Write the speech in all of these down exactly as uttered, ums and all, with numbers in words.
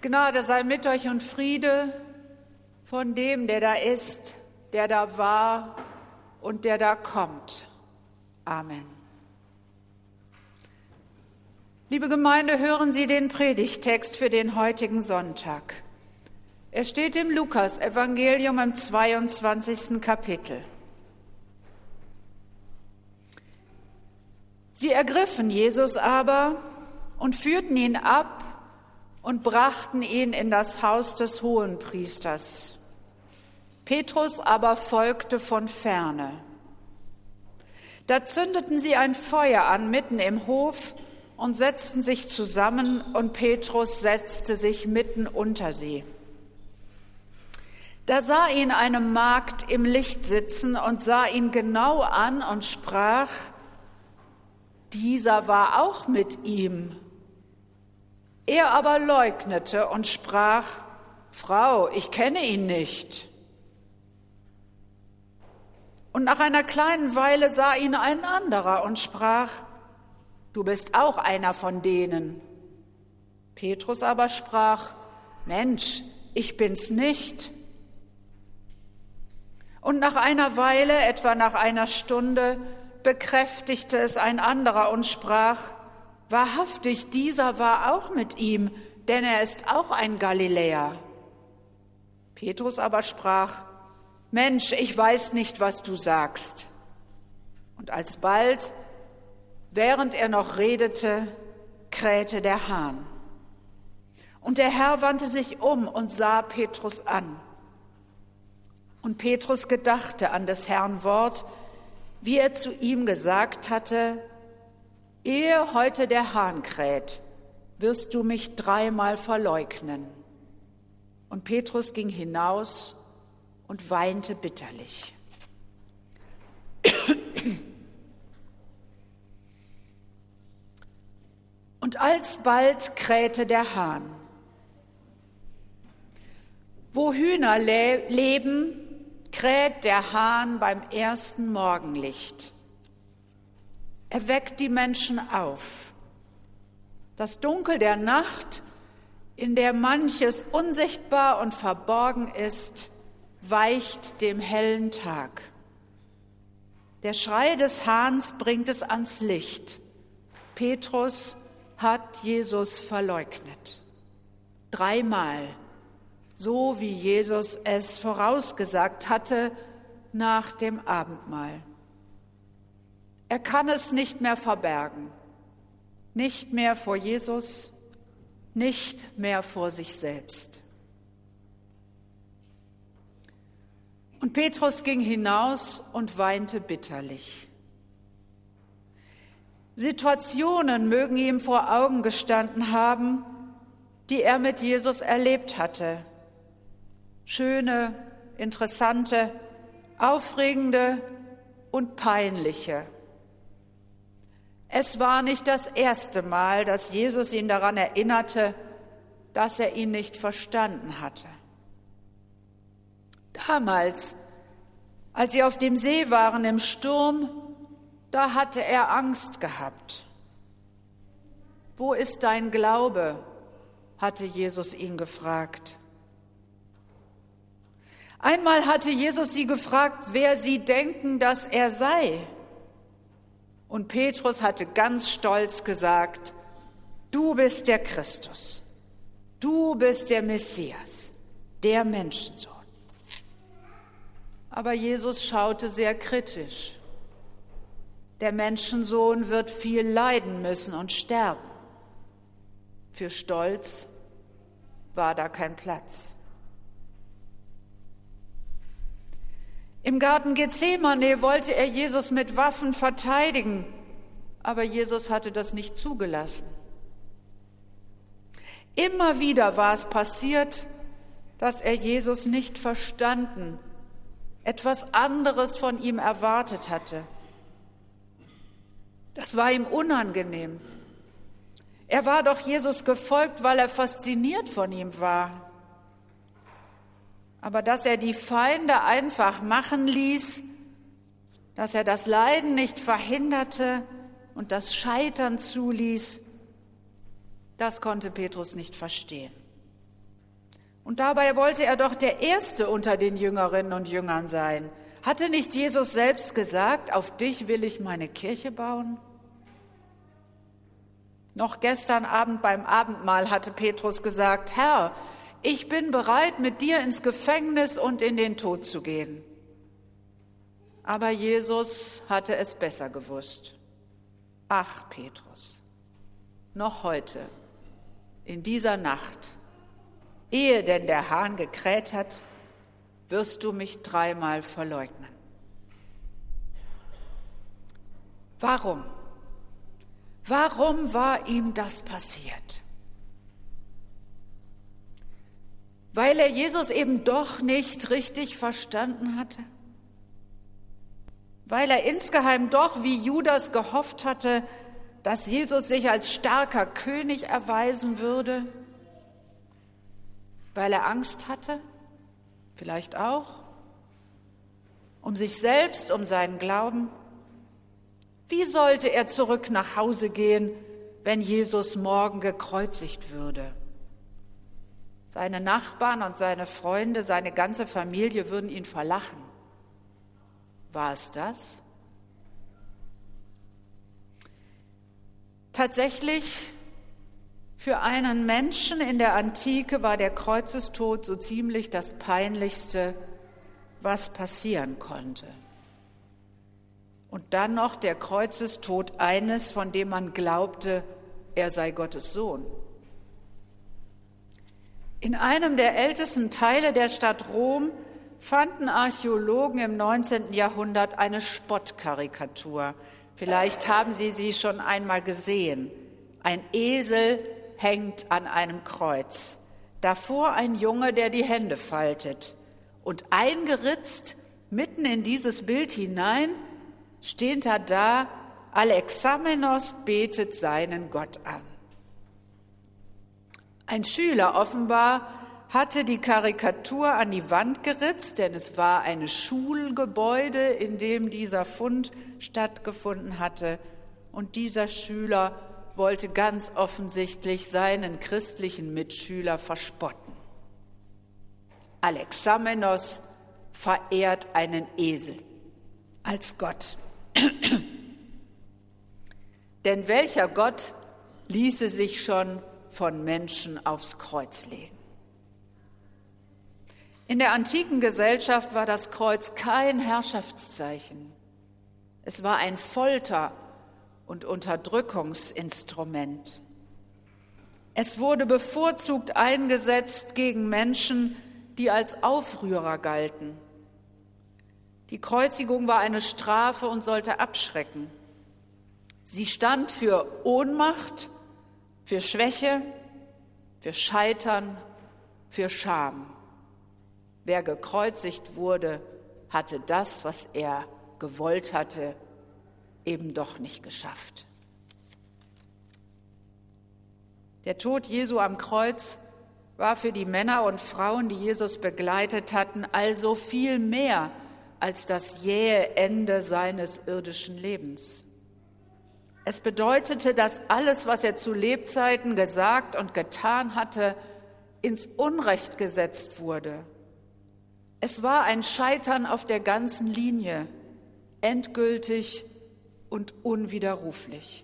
Gnade sei mit euch und Friede von dem, der da ist, der da war und der da kommt. Amen. Liebe Gemeinde, hören Sie den Predigttext für den heutigen Sonntag. Er steht im Lukas-Evangelium im zweiundzwanzigsten Kapitel. Sie ergriffen Jesus aber und führten ihn ab und brachten ihn in das Haus des Hohenpriesters. Petrus aber folgte von ferne. Da zündeten sie ein Feuer an mitten im Hof und setzten sich zusammen, und Petrus setzte sich mitten unter sie. Da sah ihn eine Magd im Licht sitzen und sah ihn genau an und sprach: Dieser war auch mit ihm. Er aber leugnete und sprach: Frau, ich kenne ihn nicht. Und nach einer kleinen Weile sah ihn ein anderer und sprach: Du bist auch einer von denen. Petrus aber sprach: Mensch, ich bin's nicht. Und nach einer Weile, etwa nach einer Stunde, bekräftigte es ein anderer und sprach: Wahrhaftig, dieser war auch mit ihm, denn er ist auch ein Galiläer. Petrus aber sprach: Mensch, ich weiß nicht, was du sagst. Und alsbald, während er noch redete, krähte der Hahn. Und der Herr wandte sich um und sah Petrus an. Und Petrus gedachte an des Herrn Wort, wie er zu ihm gesagt hatte: Ehe heute der Hahn kräht, wirst du mich dreimal verleugnen. Und Petrus ging hinaus und weinte bitterlich. Und alsbald krähte der Hahn. Wo Hühner le- leben, kräht der Hahn beim ersten Morgenlicht. Er weckt die Menschen auf. Das Dunkel der Nacht, in der manches unsichtbar und verborgen ist, weicht dem hellen Tag. Der Schrei des Hahns bringt es ans Licht. Petrus hat Jesus verleugnet. Dreimal, so wie Jesus es vorausgesagt hatte nach dem Abendmahl. Er kann es nicht mehr verbergen, nicht mehr vor Jesus, nicht mehr vor sich selbst. Und Petrus ging hinaus und weinte bitterlich. Situationen mögen ihm vor Augen gestanden haben, die er mit Jesus erlebt hatte. Schöne, interessante, aufregende und peinliche. Es war nicht das erste Mal, dass Jesus ihn daran erinnerte, dass er ihn nicht verstanden hatte. Damals, als sie auf dem See waren im Sturm, da hatte er Angst gehabt. Wo ist dein Glaube? Hatte Jesus ihn gefragt. Einmal hatte Jesus sie gefragt, wer sie denken, dass er sei. Und Petrus hatte ganz stolz gesagt: Du bist der Christus, du bist der Messias, der Menschensohn. Aber Jesus schaute sehr kritisch. Der Menschensohn wird viel leiden müssen und sterben. Für Stolz war da kein Platz. Im Garten Gethsemane wollte er Jesus mit Waffen verteidigen, aber Jesus hatte das nicht zugelassen. Immer wieder war es passiert, dass er Jesus nicht verstanden, etwas anderes von ihm erwartet hatte. Das war ihm unangenehm. Er war doch Jesus gefolgt, weil er fasziniert von ihm war. Aber dass er die Feinde einfach machen ließ, dass er das Leiden nicht verhinderte und das Scheitern zuließ, das konnte Petrus nicht verstehen. Und dabei wollte er doch der Erste unter den Jüngerinnen und Jüngern sein. Hatte nicht Jesus selbst gesagt, auf dich will ich meine Kirche bauen? Noch gestern Abend beim Abendmahl hatte Petrus gesagt, Herr, ich bin bereit, mit dir ins Gefängnis und in den Tod zu gehen. Aber Jesus hatte es besser gewusst. Ach, Petrus, noch heute, in dieser Nacht, ehe denn der Hahn gekräht hat, wirst du mich dreimal verleugnen. Warum? Warum war ihm das passiert? Weil er Jesus eben doch nicht richtig verstanden hatte? Weil er insgeheim doch wie Judas gehofft hatte, dass Jesus sich als starker König erweisen würde? Weil er Angst hatte? Vielleicht auch? Um sich selbst, um seinen Glauben? Wie sollte er zurück nach Hause gehen, wenn Jesus morgen gekreuzigt würde? Seine Nachbarn und seine Freunde, seine ganze Familie würden ihn verlachen. War es das? Tatsächlich, für einen Menschen in der Antike war der Kreuzestod so ziemlich das Peinlichste, was passieren konnte. Und dann noch der Kreuzestod eines, von dem man glaubte, er sei Gottes Sohn. In einem der ältesten Teile der Stadt Rom fanden Archäologen im neunzehnten Jahrhundert eine Spottkarikatur. Vielleicht haben Sie sie schon einmal gesehen. Ein Esel hängt an einem Kreuz. Davor ein Junge, der die Hände faltet. Und eingeritzt mitten in dieses Bild hinein steht er da, Alexamenos betet seinen Gott an. Ein Schüler offenbar hatte die Karikatur an die Wand geritzt, denn es war ein Schulgebäude, in dem dieser Fund stattgefunden hatte. Und dieser Schüler wollte ganz offensichtlich seinen christlichen Mitschüler verspotten. Alexamenos verehrt einen Esel als Gott. Denn welcher Gott ließe sich schon von Menschen aufs Kreuz legen? In der antiken Gesellschaft war das Kreuz kein Herrschaftszeichen. Es war ein Folter- und Unterdrückungsinstrument. Es wurde bevorzugt eingesetzt gegen Menschen, die als Aufrührer galten. Die Kreuzigung war eine Strafe und sollte abschrecken. Sie stand für Ohnmacht, für Schwäche, für Scheitern, für Scham. Wer gekreuzigt wurde, hatte das, was er gewollt hatte, eben doch nicht geschafft. Der Tod Jesu am Kreuz war für die Männer und Frauen, die Jesus begleitet hatten, also viel mehr als das jähe Ende seines irdischen Lebens. Es bedeutete, dass alles, was er zu Lebzeiten gesagt und getan hatte, ins Unrecht gesetzt wurde. Es war ein Scheitern auf der ganzen Linie, endgültig und unwiderruflich.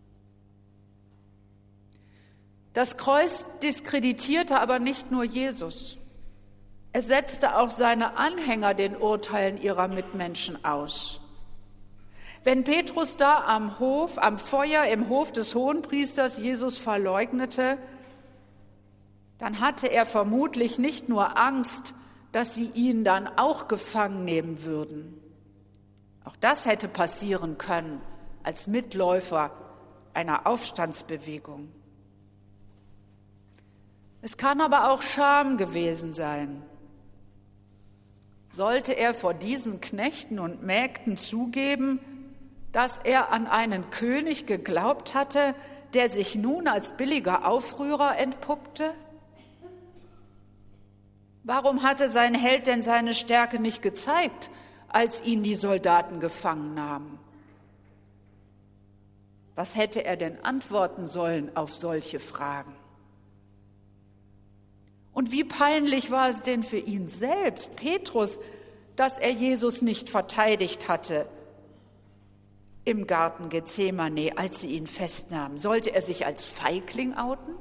Das Kreuz diskreditierte aber nicht nur Jesus. Es setzte auch seine Anhänger den Urteilen ihrer Mitmenschen aus. Wenn Petrus da am Hof, am Feuer im Hof des Hohenpriesters Jesus verleugnete, dann hatte er vermutlich nicht nur Angst, dass sie ihn dann auch gefangen nehmen würden. Auch das hätte passieren können als Mitläufer einer Aufstandsbewegung. Es kann aber auch Scham gewesen sein. Sollte er vor diesen Knechten und Mägden zugeben, dass er an einen König geglaubt hatte, der sich nun als billiger Aufrührer entpuppte? Warum hatte sein Held denn seine Stärke nicht gezeigt, als ihn die Soldaten gefangen nahmen? Was hätte er denn antworten sollen auf solche Fragen? Und wie peinlich war es denn für ihn selbst, Petrus, dass er Jesus nicht verteidigt hatte im Garten Gethsemane, als sie ihn festnahmen. Sollte er sich als Feigling outen?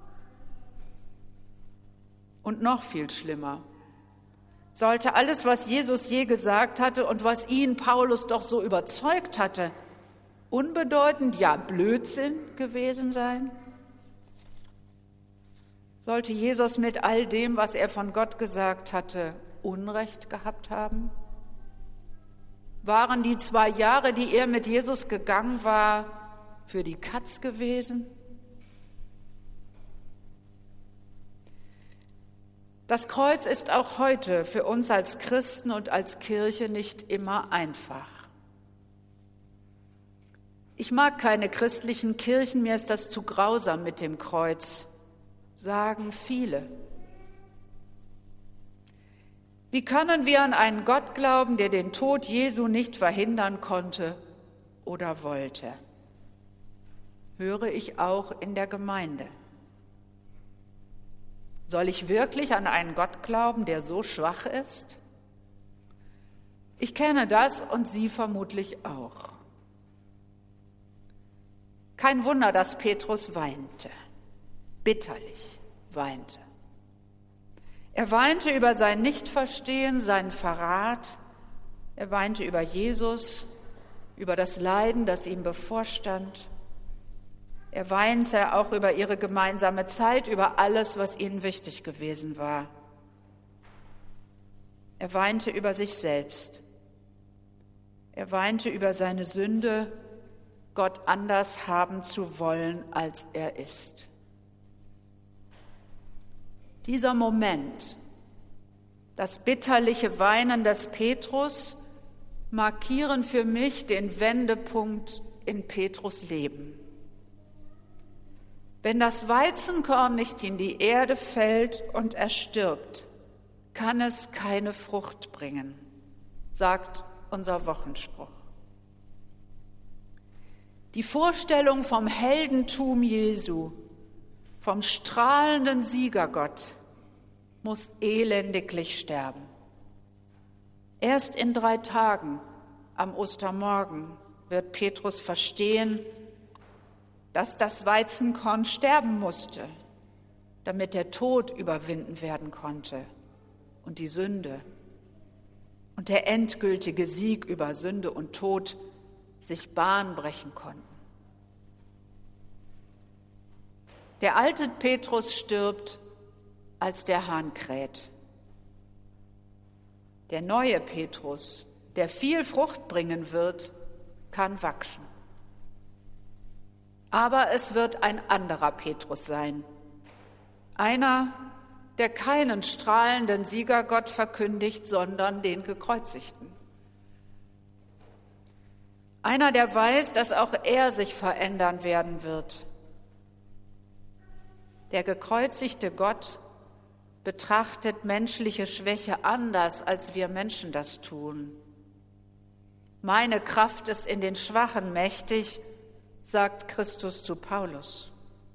Und noch viel schlimmer, sollte alles, was Jesus je gesagt hatte und was ihn, Paulus, doch so überzeugt hatte, unbedeutend, ja Blödsinn gewesen sein? Sollte Jesus mit all dem, was er von Gott gesagt hatte, Unrecht gehabt haben? Waren die zwei Jahre, die er mit Jesus gegangen war, für die Katz gewesen? Das Kreuz ist auch heute für uns als Christen und als Kirche nicht immer einfach. Ich mag keine christlichen Kirchen, mir ist das zu grausam mit dem Kreuz, sagen viele. Wie können wir an einen Gott glauben, der den Tod Jesu nicht verhindern konnte oder wollte? Höre ich auch in der Gemeinde. Soll ich wirklich an einen Gott glauben, der so schwach ist? Ich kenne das und Sie vermutlich auch. Kein Wunder, dass Petrus weinte, bitterlich weinte. Er weinte über sein Nichtverstehen, seinen Verrat. Er weinte über Jesus, über das Leiden, das ihm bevorstand. Er weinte auch über ihre gemeinsame Zeit, über alles, was ihnen wichtig gewesen war. Er weinte über sich selbst. Er weinte über seine Sünde, Gott anders haben zu wollen, als er ist. Dieser Moment, das bitterliche Weinen des Petrus, markieren für mich den Wendepunkt in Petrus' Leben. Wenn das Weizenkorn nicht in die Erde fällt und er stirbt, kann es keine Frucht bringen, sagt unser Wochenspruch. Die Vorstellung vom Heldentum Jesu, vom strahlenden Siegergott, muss elendiglich sterben. Erst in drei Tagen am Ostermorgen wird Petrus verstehen, dass das Weizenkorn sterben musste, damit der Tod überwinden werden konnte und die Sünde und der endgültige Sieg über Sünde und Tod sich Bahn brechen konnten. Der alte Petrus stirbt, als der Hahn kräht. Der neue Petrus, der viel Frucht bringen wird, kann wachsen. Aber es wird ein anderer Petrus sein. Einer, der keinen strahlenden Siegergott verkündigt, sondern den Gekreuzigten. Einer, der weiß, dass auch er sich verändern werden wird. Der gekreuzigte Gott betrachtet menschliche Schwäche anders, als wir Menschen das tun. Meine Kraft ist in den Schwachen mächtig, sagt Christus zu Paulus.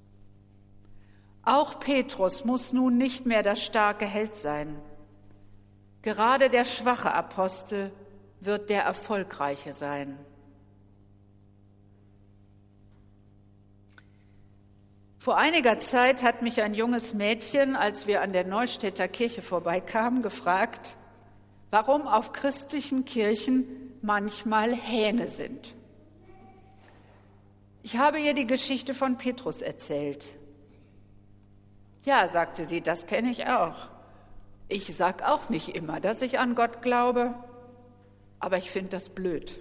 Auch Petrus muss nun nicht mehr der starke Held sein. Gerade der schwache Apostel wird der erfolgreiche sein. Vor einiger Zeit hat mich ein junges Mädchen, als wir an der Neustädter Kirche vorbeikamen, gefragt, warum auf christlichen Kirchen manchmal Hähne sind. Ich habe ihr die Geschichte von Petrus erzählt. Ja, sagte sie, das kenne ich auch. Ich sage auch nicht immer, dass ich an Gott glaube, aber ich finde das blöd.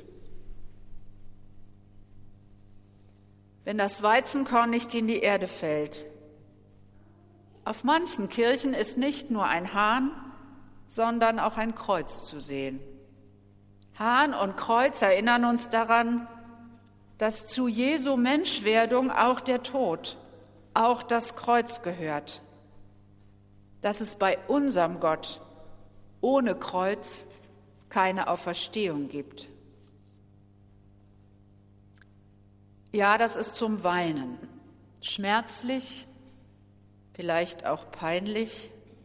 Wenn das Weizenkorn nicht in die Erde fällt. Auf manchen Kirchen ist nicht nur ein Hahn, sondern auch ein Kreuz zu sehen. Hahn und Kreuz erinnern uns daran, dass zu Jesu Menschwerdung auch der Tod, auch das Kreuz gehört. Dass es bei unserem Gott ohne Kreuz keine Auferstehung gibt. Ja, das ist zum Weinen, schmerzlich, vielleicht auch peinlich,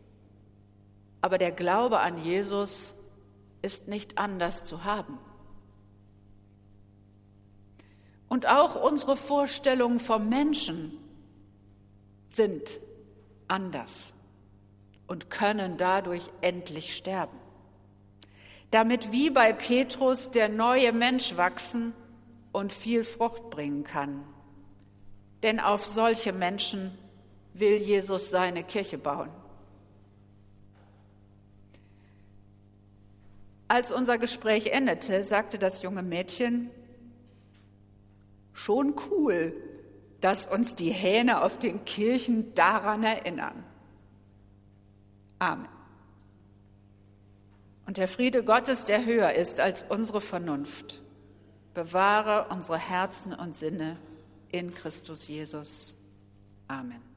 Aber der Glaube an Jesus ist nicht anders zu haben. Und auch unsere Vorstellungen vom Menschen sind anders und können dadurch endlich sterben, damit wie bei Petrus der neue Mensch wachsen und viel Frucht bringen kann. Denn auf solche Menschen will Jesus seine Kirche bauen. Als unser Gespräch endete, sagte das junge Mädchen: Schon cool, dass uns die Hähne auf den Kirchen daran erinnern. Amen. Und der Friede Gottes, der höher ist als unsere Vernunft, bewahre unsere Herzen und Sinne in Christus Jesus. Amen.